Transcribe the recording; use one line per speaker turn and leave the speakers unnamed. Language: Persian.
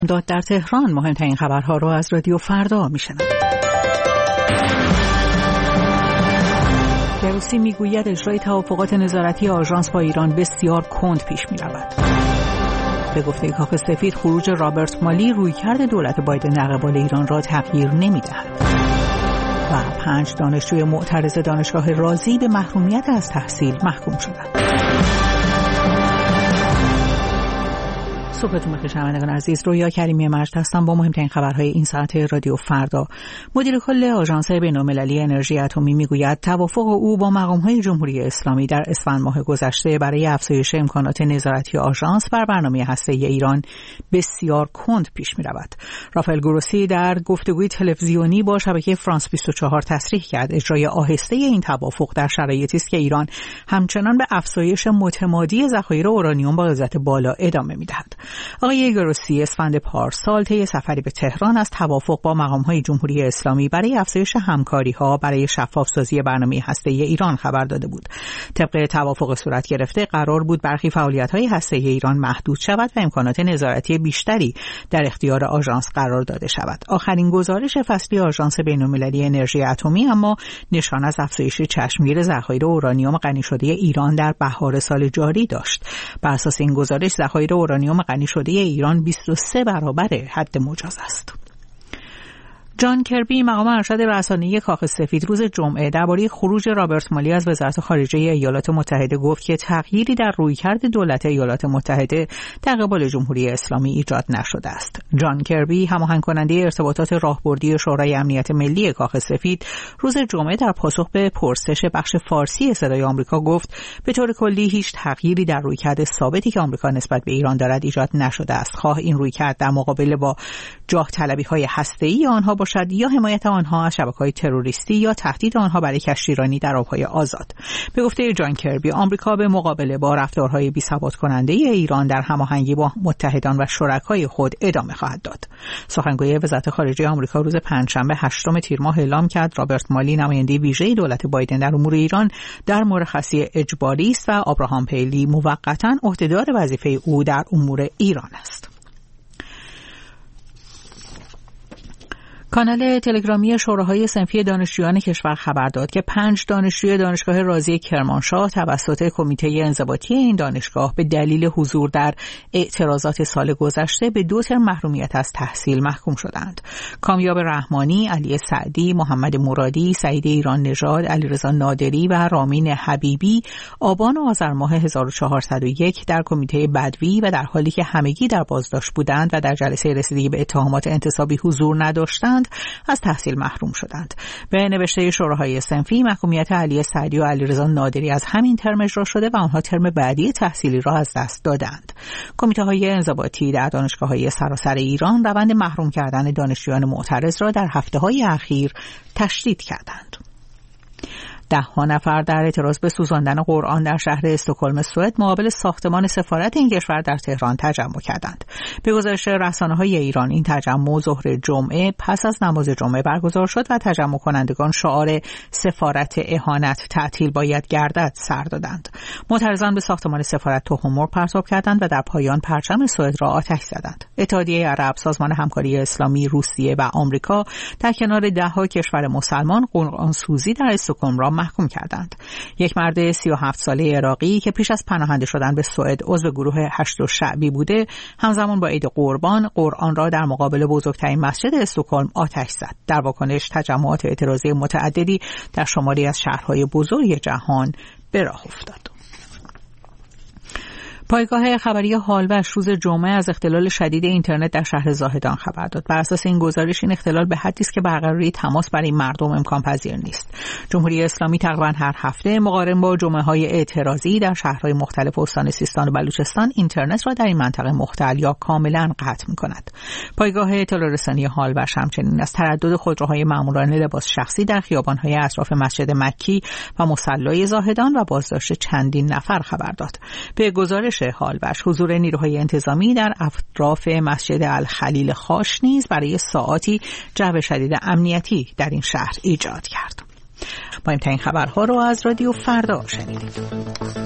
داد در تهران مهمترین خبرها را از رادیو فردا میشنوید. گروسی میگوید اجرای توافقات نظارتی آژانس با ایران بسیار کند پیش میرود. به گفته کاخ سفید خروج رابرت مالی رویکرد دولت بایدن در قبال ایران را تغییر نمیدهد. و 5 دانشجوی معترض دانشگاه رازی به محرومیت از تحصیل محکوم شدند. صبحتون بخیر شنوندگان عزیز، رویا کریمی مجد هستم با مهمترین خبرهای این ساعت رادیو فردا. مدیر کل آژانس بین‌المللی انرژی اتمی میگوید توافق او با مقام‌های جمهوری اسلامی در اسفند ماه گذشته برای افزایش امکانات نظارتی آژانس بر برنامه هسته‌ای ایران بسیار کند پیش می‌رود. رافائل گروسی در گفتگوی تلویزیونی با شبکه فرانس 24 تصریح کرد اجرای آهسته این توافق در شرایطی است که ایران همچنان به افزایش متمادی ذخایر اورانیوم با غلظت بالا ادامه می‌دهد. آقای گروسی اسفند پارسال طی سفری به تهران از توافق با مقام‌های جمهوری اسلامی برای افزایش همکاری‌ها برای شفاف‌سازی برنامه هسته‌ای ایران خبر داده بود. طبق توافق صورت گرفته قرار بود برخی فعالیت‌های هسته‌ای ایران محدود شود و امکانات نظارتی بیشتری در اختیار آژانس قرار داده شود. آخرین گزارش فصلی آژانس بین‌المللی انرژی اتمی اما نشان از افزایش چشمگیر ذخایر اورانیوم غنی شده ایران در بهار سال جاری داشت. بر اساس این گزارش ذخایر اورانیوم غنی شده ایران 23 برابر حد مجاز است. جان کربی مقام ارشد رسانه‌ای کاخ سفید روز جمعه درباره خروج رابرت مالی از وزارت خارجه ایالات متحده گفت که تغییری در رویکرد دولت ایالات متحده در قبال جمهوری اسلامی ایجاد نشده است. جان کربی هماهنگ کننده ارتباطات راهبردی شورای امنیت ملی کاخ سفید روز جمعه در پاسخ به پرسش بخش فارسی صدای آمریکا گفت به طور کلی هیچ تغییری در رویکرد ثابتی که آمریکا نسبت به ایران دارد ایجاد نشده است، خواه این رویکرد در مقابل با جاه طلبی‌های هسته‌ای آنها باشد یا حمایت آنها از شبکه‌های تروریستی یا تهدید آنها برای کشتیرانی در آب‌های آزاد. به گفته جان کربی آمریکا به مقابله با رفتارهای بی‌ثبات کننده ایران در هماهنگی با متحدان و شرکای خود ادامه خواهد داد. سخنگوی وزارت خارجه آمریکا روز پنجشنبه 8 تیر ماه اعلام کرد رابرت مالی نماینده ویژه دولت بایدن در امور ایران در مرخصی اجباری است و آبراهام پیلی موقتاً عهدهدار وظیفه او در امور ایران است. کانال تلگرامی شوراهای صنفی دانشجویان کشور خبر داد که 5 دانشجوی دانشگاه رازی کرمانشاه توسط کمیته انضباطی این دانشگاه به دلیل حضور در اعتراضات سال گذشته به 2 ترم محرومیت از تحصیل محکوم شدند. کامیاب رحمانی، علی سعدی، محمد مرادی، سعید ایران نژاد، علیرضا نادری و رامین حبیبی آبان و آذر ماه 1401 در کمیته بدوی و در حالی که همگی در بازداشت بودند و در جلسه رسیدگی به اتهامات انتصابی حضور نداشتند از تحصیل محروم شدند. به نوشته شوراهای صنفی محکومیت علی سعدی و علیرضا نادری از همین ترم اجرا شده و آنها ترم بعدی تحصیلی را از دست دادند. کمیته‌های انضباطی در دانشگاه‌های سراسر ایران روند محروم کردن دانشجویان معترض را در هفته‌های اخیر تشدید کردند. 10 نفر در اعتراض به سوزاندن قرآن در شهر استکهلم سوئد مقابل ساختمان سفارت این کشور در تهران تجمع کردند. به گزارش رسانه‌های ایران این تجمع ظهر جمعه پس از نماز جمعه برگزار شد و تجمع کنندگان شعار سفارت اهانت تعطیل باید گردد سر دادند. معترضان به ساختمان سفارت تخم‌مرغ پرتاب کردند و در پایان پرچم سوئد را آتش زدند. اتحادیه عرب، سازمان همکاری اسلامی، روسیه و آمریکا در کنار 10 کشور مسلمان قرآن سوزی در استکهلم را محکوم کردند. یک مرد 37 ساله عراقی که پیش از پناهنده شدن به سوئد عضو گروه هشت شعبی بوده، همزمان با عید قربان قرآن را در مقابل بزرگترین مسجد استکهلم آتش زد. در واکنش تجمعات اعتراضی متعددی در شماری از شهرهای بزرگ جهان به راه افتاد. پایگاه خبری هالوش روز جمعه از اختلال شدید اینترنت در شهر زاهدان خبر داد. بر اساس این گزارش این اختلال به حدی است که برقراری تماس برای مردم امکان پذیر نیست. جمهوری اسلامی تقریبا هر هفته مقارن با جمعه‌های اعتراضی در شهرهای مختلف استان سیستان و بلوچستان اینترنت را در این منطقه مختل یا کاملا قطع می‌کند. پایگاه اطلاع رسانی هالوش همچنین از تردد خودروهای ماموران لباس شخصی در خیابان‌های اطراف مسجد مکی و مصلی زاهدان و بازداشت چندین نفر خبر داد. به گزارش هالوش حضور نیروهای انتظامی در اطراف مسجد الخلیل خاش نیز برای ساعاتی جو شدید امنیتی در این شهر ایجاد کرد. با این خبرها رو از رادیو فردا شنیدید.